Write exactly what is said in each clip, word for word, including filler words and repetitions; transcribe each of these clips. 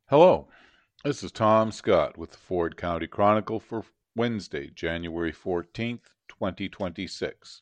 Hello, this is Tom Scott with the Ford County Chronicle for Wednesday, January fourteenth, twenty twenty-six.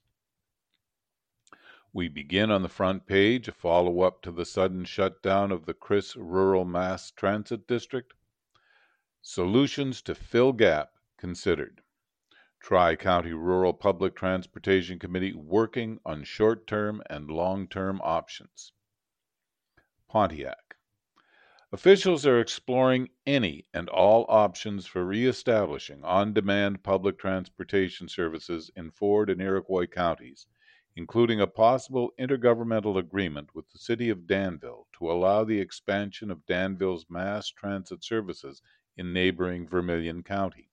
We begin on the front page, a follow-up to the sudden shutdown of the Chris Rural Mass Transit District. Solutions to fill gap considered. Tri-County Rural Public Transportation Committee working on short-term and long-term options. Pontiac. Officials are exploring any and all options for reestablishing on-demand public transportation services in Ford and Iroquois counties, including a possible intergovernmental agreement with the City of Danville to allow the expansion of Danville's mass transit services in neighboring Vermilion County.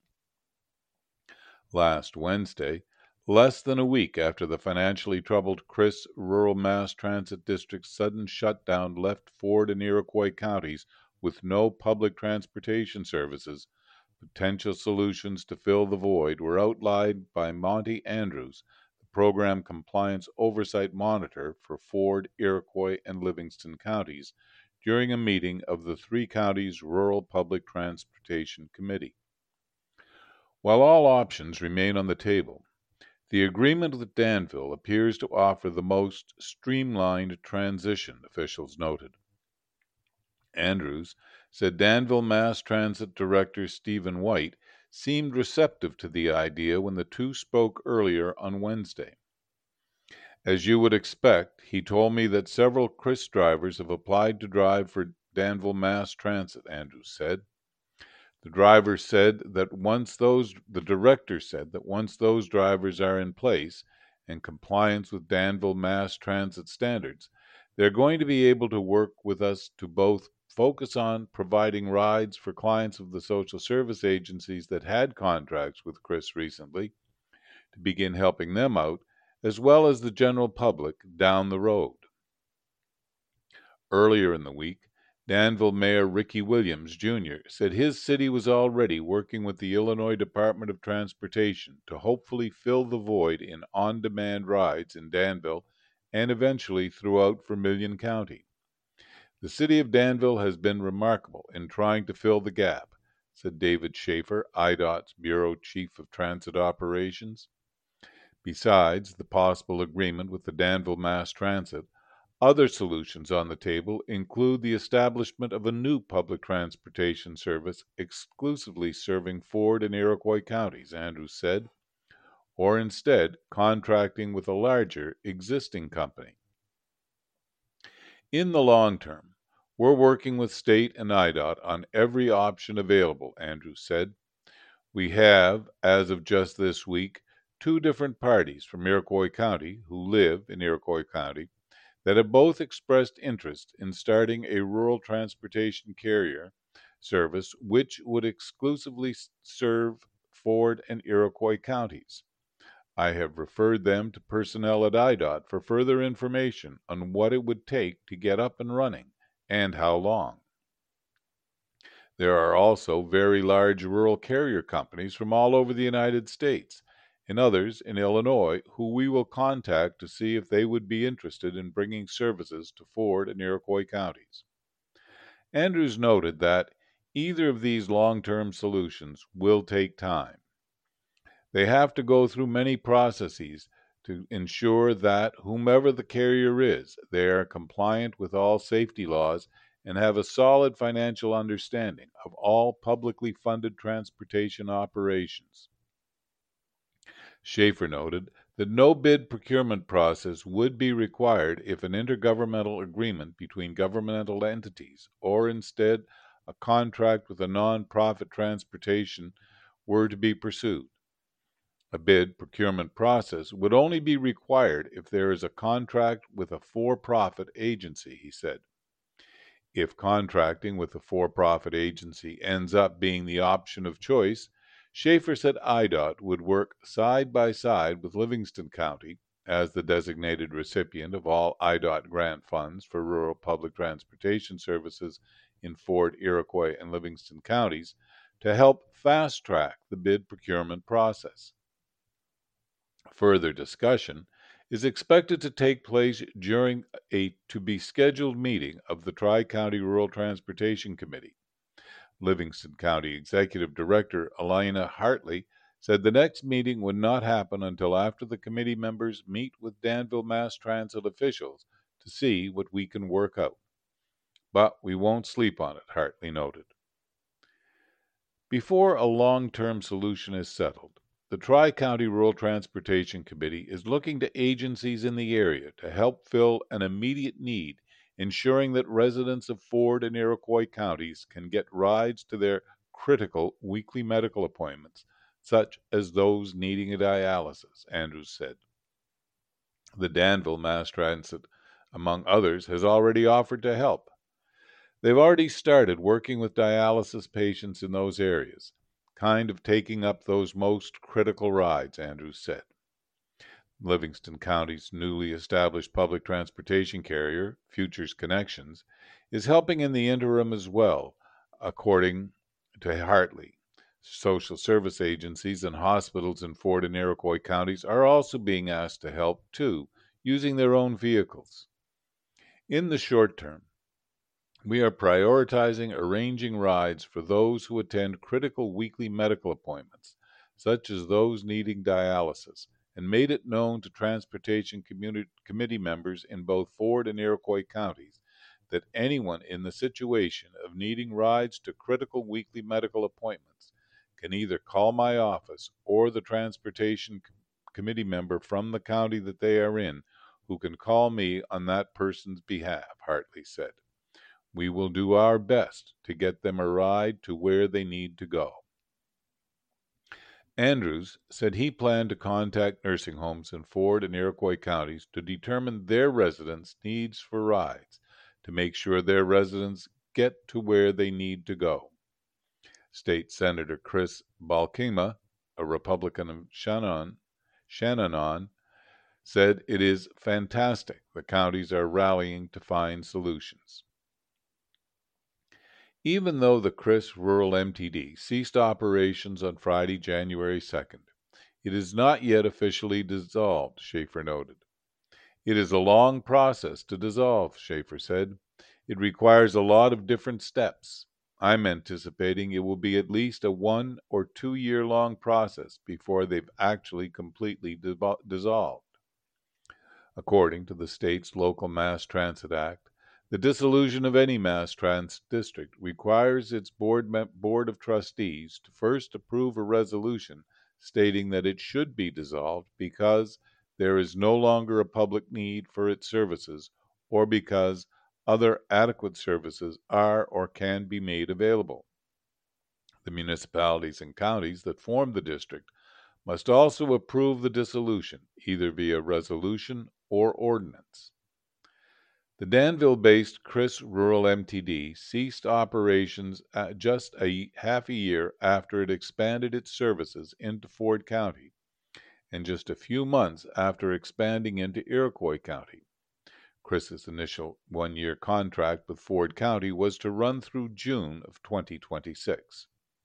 Last Wednesday, less than a week after the financially troubled Chris Rural Mass Transit District's sudden shutdown left Ford and Iroquois counties with no public transportation services, potential solutions to fill the void were outlined by Monty Andrews, the Program Compliance Oversight Monitor for Ford, Iroquois, and Livingston counties, during a meeting of the three counties' Rural Public Transportation Committee. While all options remain on the table, the agreement with Danville appears to offer the most streamlined transition, officials noted. Andrews said Danville Mass Transit Director Stephen White seemed receptive to the idea when the two spoke earlier on Wednesday. As you would expect, he told me that several Chris drivers have applied to drive for Danville Mass Transit, Andrews said. The driver said that once those, the director said that once those drivers are in place and compliance with Danville Mass Transit standards, they're going to be able to work with us to both focus on providing rides for clients of the social service agencies that had contracts with Chris recently, to begin helping them out, as well as the general public down the road. Earlier in the week, Danville Mayor Ricky Williams, Junior said his city was already working with the Illinois Department of Transportation to hopefully fill the void in on-demand rides in Danville and eventually throughout Vermilion County. The city of Danville has been remarkable in trying to fill the gap, said David Schaefer, I D O T's Bureau Chief of Transit Operations. Besides the possible agreement with the Danville Mass Transit, other solutions on the table include the establishment of a new public transportation service exclusively serving Ford and Iroquois counties, Andrews said, or instead contracting with a larger existing company. In the long term, we're working with state and I D O T on every option available, Andrews said. We have, as of just this week, two different parties from Iroquois County who live in Iroquois County that have both expressed interest in starting a rural transportation carrier service which would exclusively serve Ford and Iroquois counties. I have referred them to personnel at I D O T for further information on what it would take to get up and running and how long. There are also very large rural carrier companies from all over the United States and others in Illinois who we will contact to see if they would be interested in bringing services to Ford and Iroquois counties. Andrews noted that either of these long-term solutions will take time. They have to go through many processes to ensure that whomever the carrier is, they are compliant with all safety laws and have a solid financial understanding of all publicly funded transportation operations. Schaefer noted that no bid procurement process would be required if an intergovernmental agreement between governmental entities, or instead a contract with a non-profit transportation, were to be pursued. A bid procurement process would only be required if there is a contract with a for-profit agency, he said. If contracting with a for-profit agency ends up being the option of choice, Schaefer said I D O T would work side by side with Livingston County, as the designated recipient of all I D O T grant funds for rural public transportation services in Ford, Iroquois, and Livingston counties, to help fast-track the bid procurement process. Further discussion is expected to take place during a to-be-scheduled meeting of the Tri-County Rural Transportation Committee. Livingston County Executive Director Elena Hartley said the next meeting would not happen until after the committee members meet with Danville Mass Transit officials to see what we can work out. But we won't sleep on it, Hartley noted. Before a long-term solution is settled, the Tri-County Rural Transportation Committee is looking to agencies in the area to help fill an immediate need, ensuring that residents of Ford and Iroquois counties can get rides to their critical weekly medical appointments, such as those needing a dialysis, Andrews said. The Danville Mass Transit, among others, has already offered to help. They've already started working with dialysis patients in those areas, kind of taking up those most critical rides, Andrews said. Livingston County's newly established public transportation carrier, Futures Connections, is helping in the interim as well, according to Hartley. Social service agencies and hospitals in Ford and Iroquois counties are also being asked to help, too, using their own vehicles. In the short term, we are prioritizing arranging rides for those who attend critical weekly medical appointments, such as those needing dialysis, and made it known to transportation committee members in both Ford and Iroquois counties that anyone in the situation of needing rides to critical weekly medical appointments can either call my office or the transportation committee member from the county that they are in, who can call me on that person's behalf, Hartley said. We will do our best to get them a ride to where they need to go. Andrews said he planned to contact nursing homes in Ford and Iroquois counties to determine their residents' needs for rides, to make sure their residents get to where they need to go. State Senator Chris Balkema, a Republican of Shannon, Shannon, said it is fantastic the counties are rallying to find solutions. Even though the Chris Rural M T D ceased operations on Friday, January second, it is not yet officially dissolved, Schaefer noted. It is a long process to dissolve, Schaefer said. It requires a lot of different steps. I'm anticipating it will be at least a one or two year long process before they've actually completely dissolved. According to the state's Local Mass Transit Act, the dissolution of any mass transit district requires its board, board of trustees to first approve a resolution stating that it should be dissolved because there is no longer a public need for its services or because other adequate services are or can be made available. The municipalities and counties that form the district must also approve the dissolution, either via resolution or ordinance. The Danville-based Chris Rural M T D ceased operations just a half a year after it expanded its services into Ford County, and just a few months after expanding into Iroquois County. Chris's initial one-year contract with Ford County was to run through June of twenty twenty-six.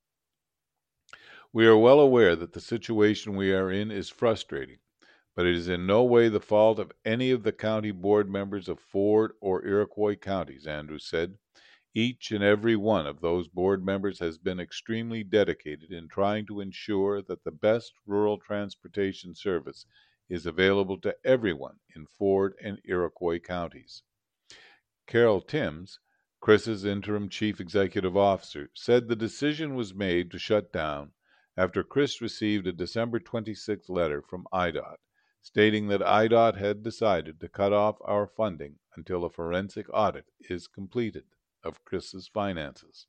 We are well aware that the situation we are in is frustrating, but it is in no way the fault of any of the county board members of Ford or Iroquois counties, Andrews said. Each and every one of those board members has been extremely dedicated in trying to ensure that the best rural transportation service is available to everyone in Ford and Iroquois counties. Carol Timms, Chris's interim chief executive officer, said the decision was made to shut down after Chris received a December twenty-sixth letter from I D O T, stating that I D O T had decided to cut off our funding until a forensic audit is completed of Chris's finances.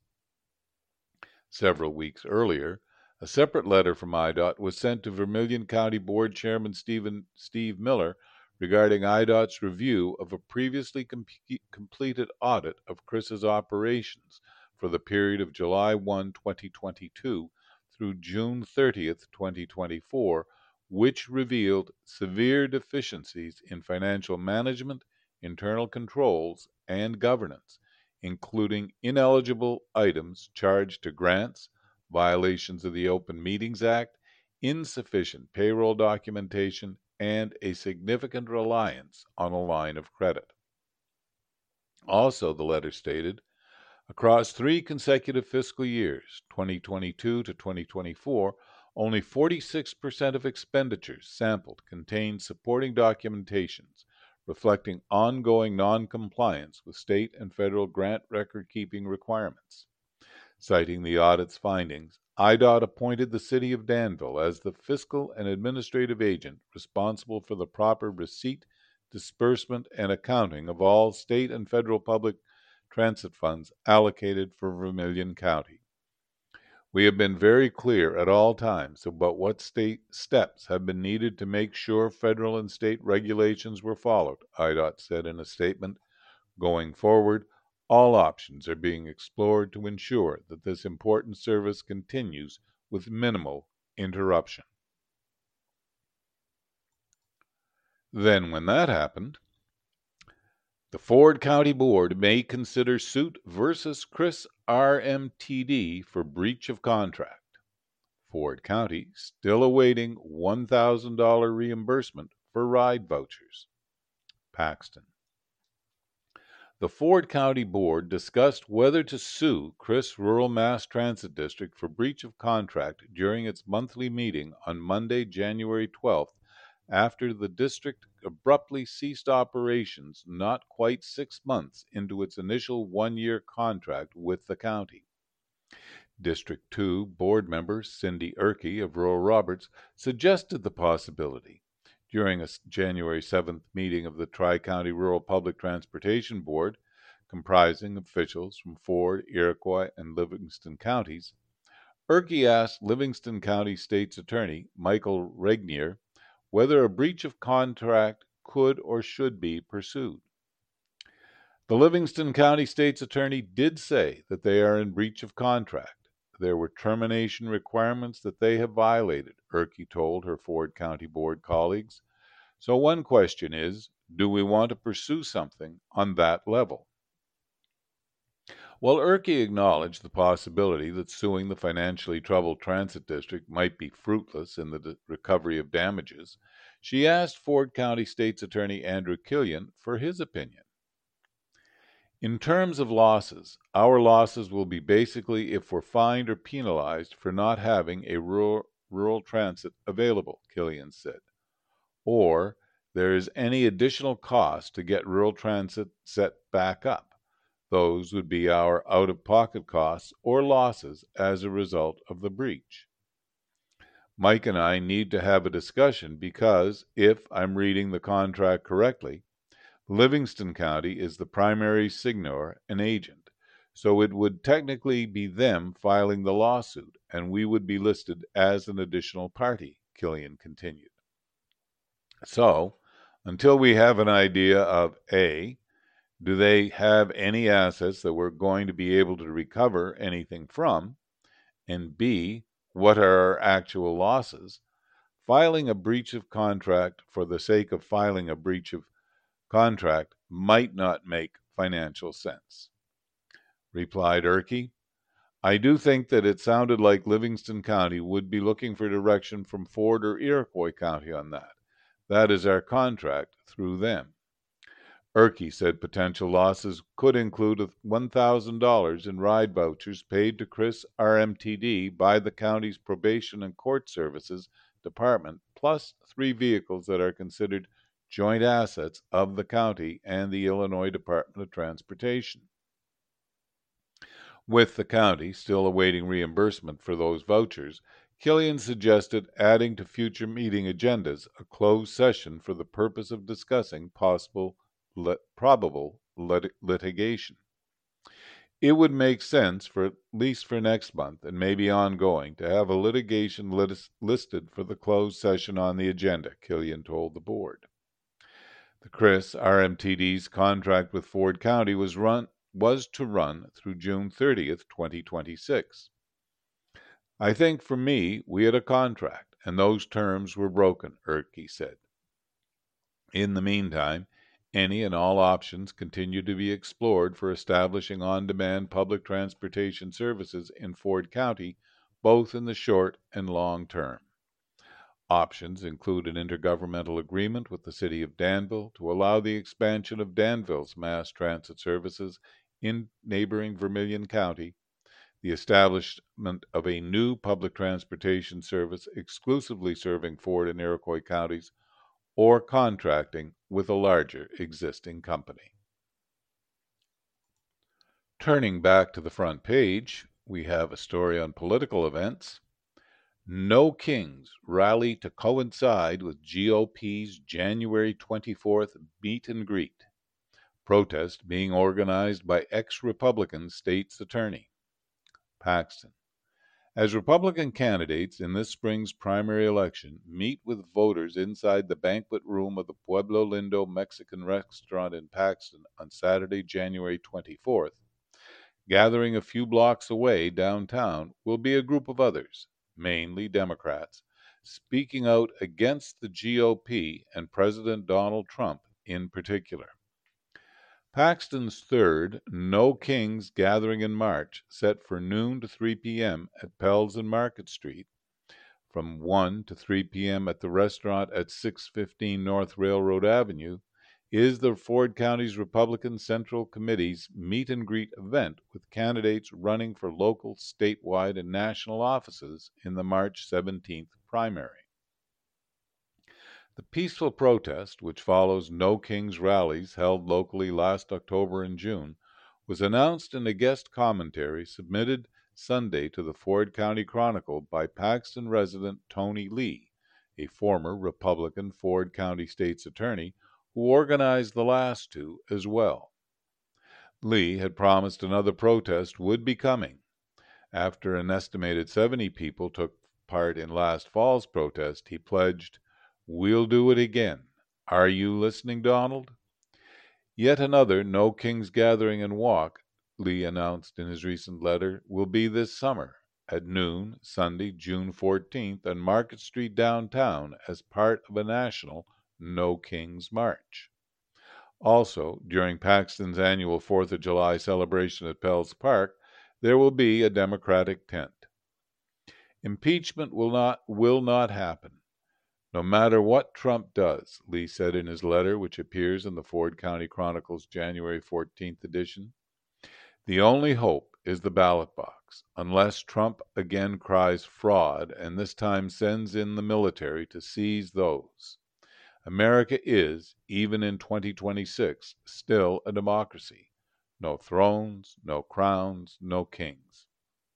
Several weeks earlier, a separate letter from I D O T was sent to Vermilion County Board Chairman Stephen, Steve Miller regarding I D O T's review of a previously com- completed audit of Chris's operations for the period of July first, twenty twenty-two through June thirtieth, twenty twenty-four, which revealed severe deficiencies in financial management, internal controls, and governance, including ineligible items charged to grants, violations of the Open Meetings Act, insufficient payroll documentation, and a significant reliance on a line of credit. Also, the letter stated, Across three consecutive fiscal years, twenty twenty-two to twenty twenty-four, only forty-six percent of expenditures sampled contained supporting documentations reflecting ongoing noncompliance with state and federal grant record-keeping requirements. Citing the audit's findings, I D O T appointed the City of Danville as the fiscal and administrative agent responsible for the proper receipt, disbursement, and accounting of all state and federal public transit funds allocated for Vermilion County. We have been very clear at all times about what state steps have been needed to make sure federal and state regulations were followed, I D O T said in a statement. Going forward, all options are being explored to ensure that this important service continues with minimal interruption. Then, when that happened, the Ford County Board may consider suit versus Chris R M T D for breach of contract. Ford County still awaiting one thousand dollars reimbursement for ride vouchers. Paxton. The Ford County Board discussed whether to sue Chris Rural Mass Transit District for breach of contract during its monthly meeting on Monday, January twelfth, after the district abruptly ceased operations not quite six months into its initial one-year contract with the county. District two board member Cindy Erkey of Rural Roberts suggested the possibility during a January seventh meeting of the Tri-County Rural Public Transportation Board, comprising officials from Ford, Iroquois, and Livingston counties. Erkey asked Livingston County State's Attorney Michael Regnier whether a breach of contract could or should be pursued. The Livingston County State's Attorney did say that they are in breach of contract. There were termination requirements that they have violated, Erkey told her Ford County Board colleagues. So one question is, do we want to pursue something on that level? While Erkey acknowledged the possibility that suing the financially troubled transit district might be fruitless in the recovery of damages, she asked Ford County State's Attorney Andrew Killian for his opinion. In terms of losses, our losses will be basically if we're fined or penalized for not having a rural, rural transit available, Killian said, or there is any additional cost to get rural transit set back up. Those would be our out-of-pocket costs or losses as a result of the breach. Mike and I need to have a discussion because, if I'm reading the contract correctly, Livingston County is the primary signor and agent, so it would technically be them filing the lawsuit, and we would be listed as an additional party, Killian continued. So, until we have an idea of A, do they have any assets that we're going to be able to recover anything from, and B, what are our actual losses, filing a breach of contract for the sake of filing a breach of contract might not make financial sense. Replied Erkey, I do think that it sounded like Livingston County would be looking for direction from Ford or Iroquois County on that. That is our contract through them. Erkey said potential losses could include one thousand dollars in ride vouchers paid to Chris R M T D by the county's Probation and Court Services Department, plus three vehicles that are considered joint assets of the county and the Illinois Department of Transportation. With the county still awaiting reimbursement for those vouchers, Killian suggested adding to future meeting agendas a closed session for the purpose of discussing possible lit- probable lit- litigation. It would make sense, for at least for next month and maybe ongoing, to have a litigation lit- listed for the closed session on the agenda, Killian told the board. The Chris R M T D's contract with Ford County was run was to run through June thirtieth, twenty twenty-six. I think for me, we had a contract, and those terms were broken, Erkey said. In the meantime, any and all options continue to be explored for establishing on-demand public transportation services in Ford County, both in the short and long term. Options include an intergovernmental agreement with the City of Danville to allow the expansion of Danville's mass transit services in neighboring Vermilion County, the establishment of a new public transportation service exclusively serving Ford and Iroquois counties, or contracting with a larger existing company. Turning back to the front page, we have a story on political events. No Kings rally to coincide with G O P's January twenty-fourth meet and greet. Protest being organized by ex-Republican state's attorney. Paxton. As Republican candidates in this spring's primary election meet with voters inside the banquet room of the Pueblo Lindo Mexican restaurant in Paxton on Saturday, January twenty-fourth, gathering a few blocks away downtown will be a group of others, mainly Democrats, speaking out against the G O P and President Donald Trump in particular. Paxton's third No Kings gathering in March, set for noon to three p.m. at Pell's and Market Street, from one to three p.m. at the restaurant at six fifteen North Railroad Avenue, is the Ford County's Republican Central Committee's meet and greet event with candidates running for local, statewide, and national offices in the March seventeenth primary. The peaceful protest, which follows No Kings rallies held locally last October and June, was announced in a guest commentary submitted Sunday to the Ford County Chronicle by Paxton resident Tony Lee, a former Republican Ford County State's Attorney who organized the last two as well. Lee had promised another protest would be coming. After an estimated seventy people took part in last fall's protest, he pledged, "We'll do it again. Are you listening, Donald?" Yet another No Kings gathering and walk, Lee announced in his recent letter, will be this summer at noon, Sunday, June fourteenth, on Market Street downtown as part of a national No Kings march. Also, during Paxton's annual fourth of July celebration at Pell's Park, there will be a Democratic tent. Impeachment will not will not happen. No matter what Trump does, Lee said in his letter, which appears in the Ford County Chronicle's January fourteenth edition. The only hope is the ballot box, unless Trump again cries fraud and this time sends in the military to seize those. America is, even in twenty twenty-six, still a democracy. No thrones, no crowns, no kings.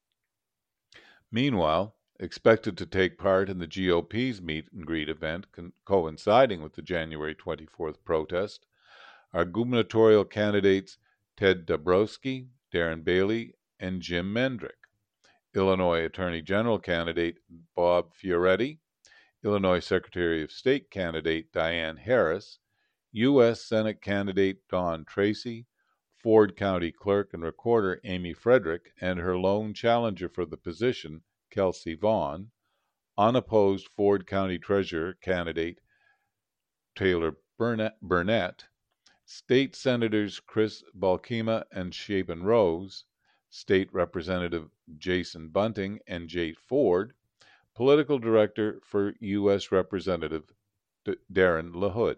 Meanwhile, expected to take part in the G O P's meet and greet event co- coinciding with the January twenty-fourth protest are gubernatorial candidates Ted Dabrowski, Darren Bailey, and Jim Mendrick, Illinois Attorney General candidate Bob Fioretti, Illinois Secretary of State candidate Diane Harris, U S Senate candidate Don Tracy, Ford County Clerk and Recorder Amy Frederick, and her lone challenger for the position, Kelsey Vaughn, unopposed Ford County Treasurer candidate Taylor Burnett, State Senators Chris Balkema and Shapen Rose, State Representative Jason Bunting and Jate Ford, Political Director for U S Representative D- Darren LaHood.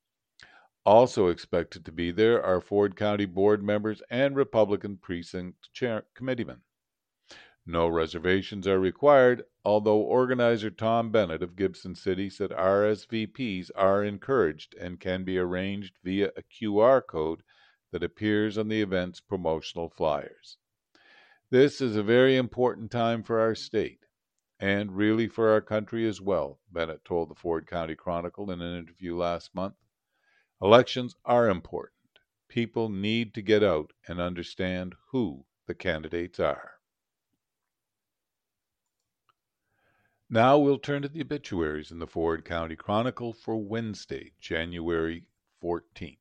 Also expected to be there are Ford County board members and Republican precinct chair committeemen. No reservations are required, although organizer Tom Bennett of Gibson City said R S V Ps are encouraged and can be arranged via a Q R code that appears on the event's promotional flyers. This is a very important time for our state, and really for our country as well, Bennett told the Ford County Chronicle in an interview last month. Elections are important. People need to get out and understand who the candidates are. Now we'll turn to the obituaries in the Ford County Chronicle for Wednesday, January fourteenth.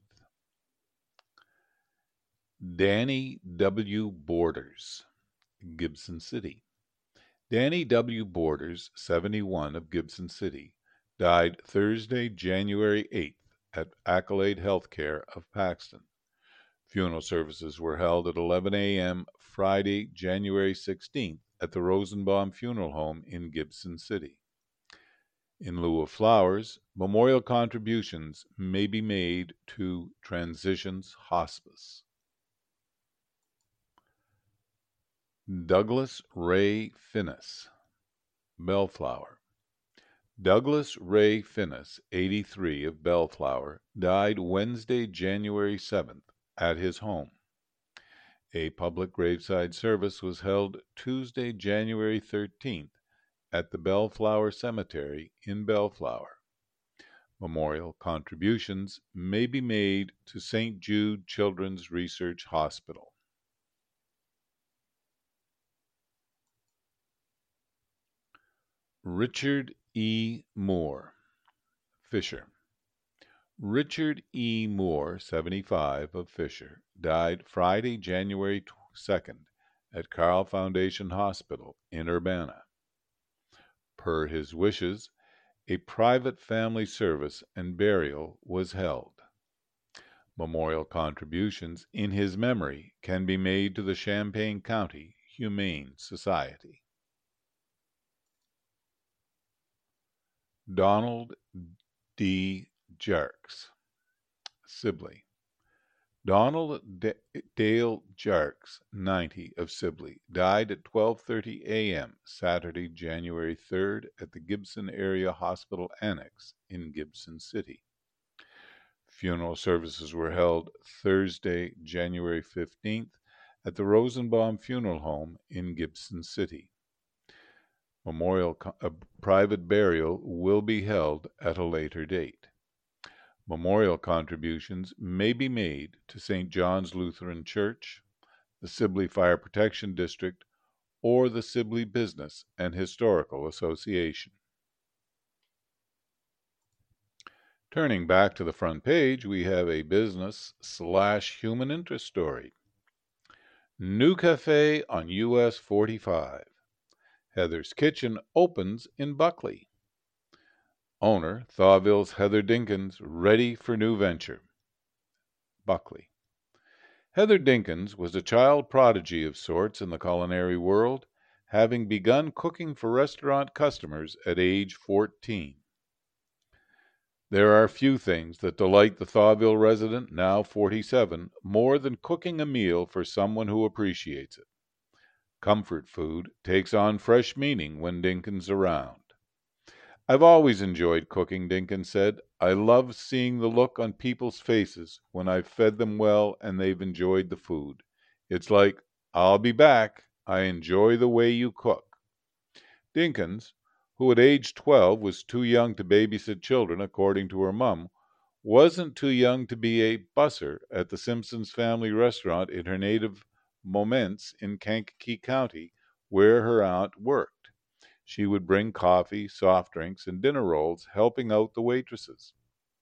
Danny W. Borders, Gibson City. Danny W. Borders, seventy-one, of Gibson City, died Thursday, January eighth at Accolade Healthcare of Paxton. Funeral services were held at eleven a.m. Friday, January sixteenth at the Rosenbaum Funeral Home in Gibson City. In lieu of flowers, memorial contributions may be made to Transitions Hospice. Douglas Ray Finnis, Bellflower. Douglas Ray Finnis, eighty-three, of Bellflower, died Wednesday, January seventh, at his home. A public graveside service was held Tuesday, January thirteenth, at the Bellflower Cemetery in Bellflower. Memorial contributions may be made to Saint Jude Children's Research Hospital. Richard E. Moore, Fisher. Richard E. Moore, seventy-five, of Fisher, died Friday, January second, at Carle Foundation Hospital in Urbana. Per his wishes, a private family service and burial was held. Memorial contributions in his memory can be made to the Champaign County Humane Society. Donald D. Jarks, Sibley. Donald D- Dale Jarks, ninety, of Sibley, died at twelve thirty a.m. Saturday, January third, at the Gibson Area Hospital Annex in Gibson City. Funeral services were held Thursday, January fifteenth, at the Rosenbaum Funeral Home in Gibson City. Memorial a private burial will be held at a later date. Memorial contributions may be made to Saint John's Lutheran Church, the Sibley Fire Protection District, or the Sibley Business and Historical Association. Turning back to the front page, we have a business slash human interest story. New cafe on U S forty-five. Heather's Kitchen opens in Buckley. Owner, Thawville's Heather Dinkins, ready for new venture. Buckley. Heather Dinkins was a child prodigy of sorts in the culinary world, having begun cooking for restaurant customers at age fourteen. There are few things that delight the Thawville resident, now forty-seven, more than cooking a meal for someone who appreciates it. Comfort food takes on fresh meaning when Dinkins around. I've always enjoyed cooking, Dinkins said. I love seeing the look on people's faces when I've fed them well and they've enjoyed the food. It's like, I'll be back. I enjoy the way you cook. Dinkins, who at age twelve was too young to babysit children, according to her mum, wasn't too young to be a busser at the Simpsons family restaurant in her native Moments in Kankakee County, where her aunt worked. She would bring coffee, soft drinks, and dinner rolls, helping out the waitresses.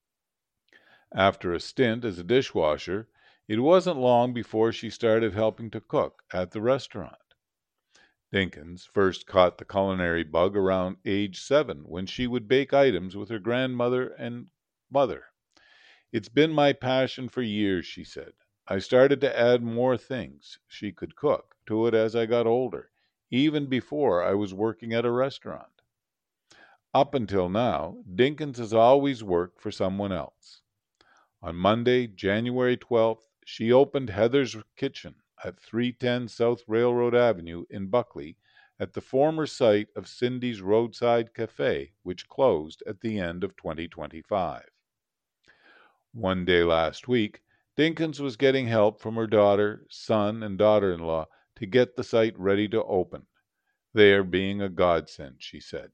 After a stint as a dishwasher, it wasn't long before she started helping to cook at the restaurant. Dinkins first caught the culinary bug around age seven, when she would bake items with her grandmother and mother. It's been my passion for years, she said. I started to add more things she could cook to it as I got older, even before I was working at a restaurant. Up until now, Dinkins has always worked for someone else. On Monday, January twelfth, she opened Heather's Kitchen at three ten South Railroad Avenue in Buckley, at the former site of Cindy's Roadside Cafe, which closed at the end of twenty twenty-five. One day last week, Dinkins was getting help from her daughter, son, and daughter-in-law to get the site ready to open. They are being a godsend, she said.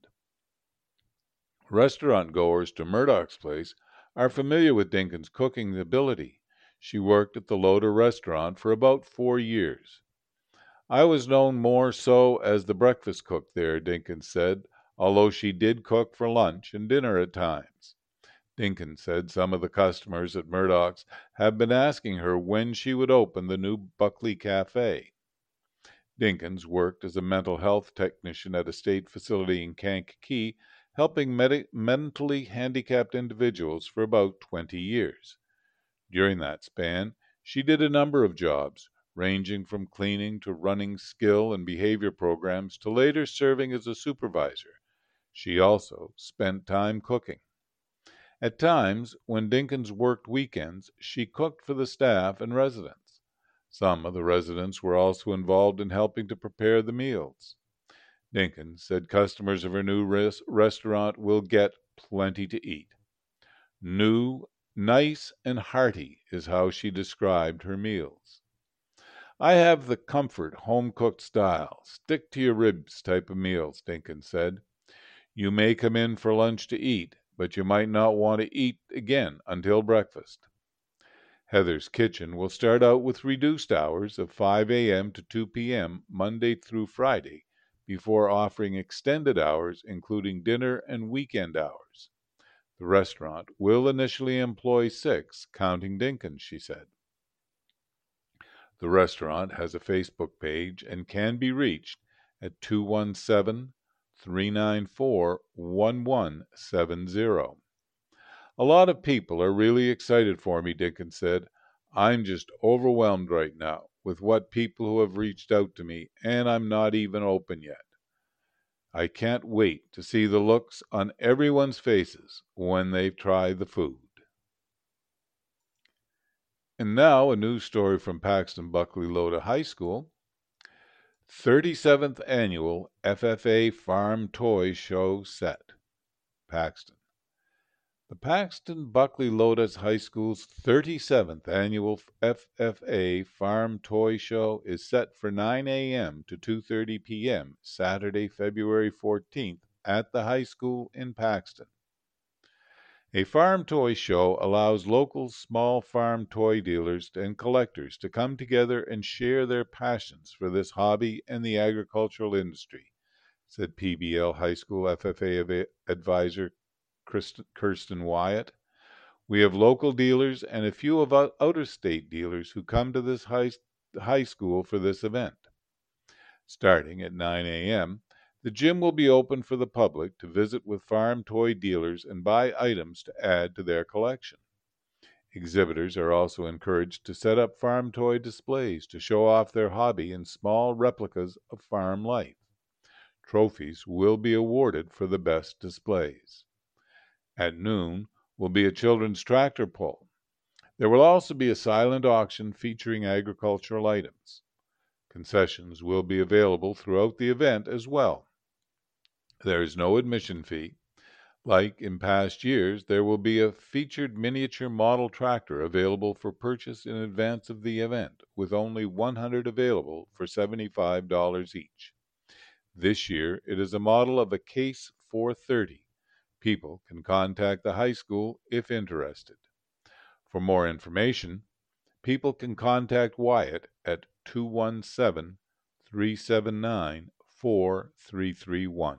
Restaurant goers to Murdoch's place are familiar with Dinkins' cooking ability. She worked at the Loder restaurant for about four years. I was known more so as the breakfast cook there, Dinkins said, although she did cook for lunch and dinner at times. Dinkins said some of the customers at Murdoch's have been asking her when she would open the new Buckley Cafe. Dinkins worked as a mental health technician at a state facility in Kankakee, helping med- mentally handicapped individuals for about twenty years. During that span, she did a number of jobs, ranging from cleaning to running skill and behavior programs to later serving as a supervisor. She also spent time cooking. At times, when Dinkins worked weekends, she cooked for the staff and residents. Some of the residents were also involved in helping to prepare the meals. Dinkins said customers of her new res- restaurant will get plenty to eat. New, nice, and hearty is how she described her meals. I have the comfort, home-cooked style, stick-to-your-ribs type of meals, Dinkins said. You may come in for lunch to eat, but you might not want to eat again until breakfast. Heather's Kitchen will start out with reduced hours of five a.m. to two p.m. Monday through Friday, before offering extended hours, including dinner and weekend hours. The restaurant will initially employ six, counting Dinkins, she said. The restaurant has a Facebook page and can be reached at two one seven, three nine four, one one seven zero. A lot of people are really excited for me, Dinkins said. I'm just overwhelmed right now with what people who have reached out to me, and I'm not even open yet. I can't wait to see the looks on everyone's faces when they try the food. And now a news story from Paxton Buckley Loda High School. thirty-seventh Annual F F A Farm Toy Show set. Paxton. The Paxton Buckley Lotus High School's thirty-seventh Annual F F A Farm Toy Show is set for nine a.m. to two thirty p.m. Saturday, February fourteenth at the high school in Paxton. A farm toy show allows local small farm toy dealers and collectors to come together and share their passions for this hobby and the agricultural industry, said P B L High School F F A advisor Kirsten Wyatt. We have local dealers and a few of out-of-state dealers who come to this high, high school for this event. Starting at nine a.m., the gym will be open for the public to visit with farm toy dealers and buy items to add to their collection. Exhibitors are also encouraged to set up farm toy displays to show off their hobby in small replicas of farm life. Trophies will be awarded for the best displays. At noon will be a children's tractor pull. There will also be a silent auction featuring agricultural items. Concessions will be available throughout the event as well. There is no admission fee. Like in past years, there will be a featured miniature model tractor available for purchase in advance of the event, with only one hundred available for seventy-five dollars each. This year, it is a model of a Case four thirty. People can contact the high school if interested. For more information, people can contact Wyatt at two one seven, three seven nine, four three three one.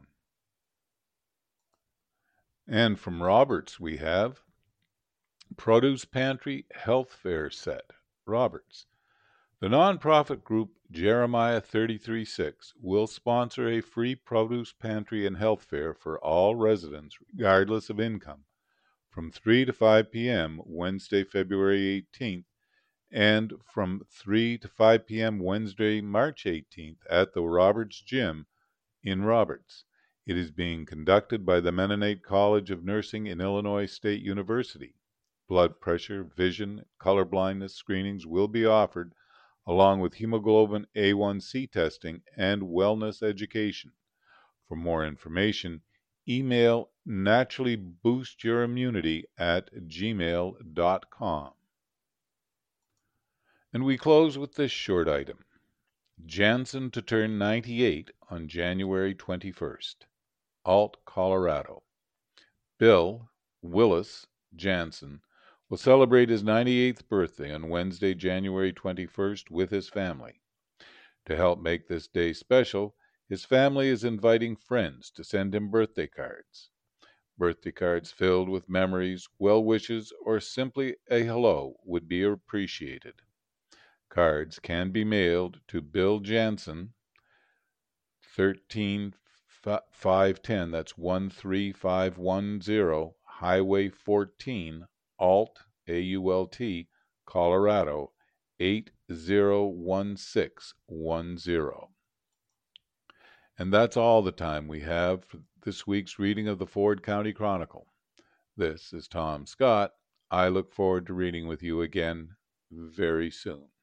And from Roberts we have Produce Pantry Health Fair Set. Roberts. The nonprofit group Jeremiah thirty-three six will sponsor a free produce pantry and health fair for all residents, regardless of income, from three to five p.m. Wednesday, February eighteenth, and from three to five p.m. Wednesday, March eighteenth at the Roberts Gym in Roberts. It is being conducted by the Mennonite College of Nursing in Illinois State University. Blood pressure, vision, colorblindness screenings will be offered, along with hemoglobin A one C testing and wellness education. For more information, email naturallyboostyyourimmunity at gmail dot com. And we close with this short item. Jansen to turn ninety-eight on January twenty-first. Ault, Colorado. Bill Willis Jansen will celebrate his ninety-eighth birthday on Wednesday, January twenty-first with his family. To help make this day special, his family is inviting friends to send him birthday cards. Birthday cards filled with memories, well wishes, or simply a hello would be appreciated. Cards can be mailed to Bill Jansen, thirteen five ten, that's one three five one zero, Highway fourteen, Ault, A U L T, Colorado, eight zero one six one zero. And that's all the time we have for this week's reading of the Ford County Chronicle. This is Tom Scott. I look forward to reading with you again very soon.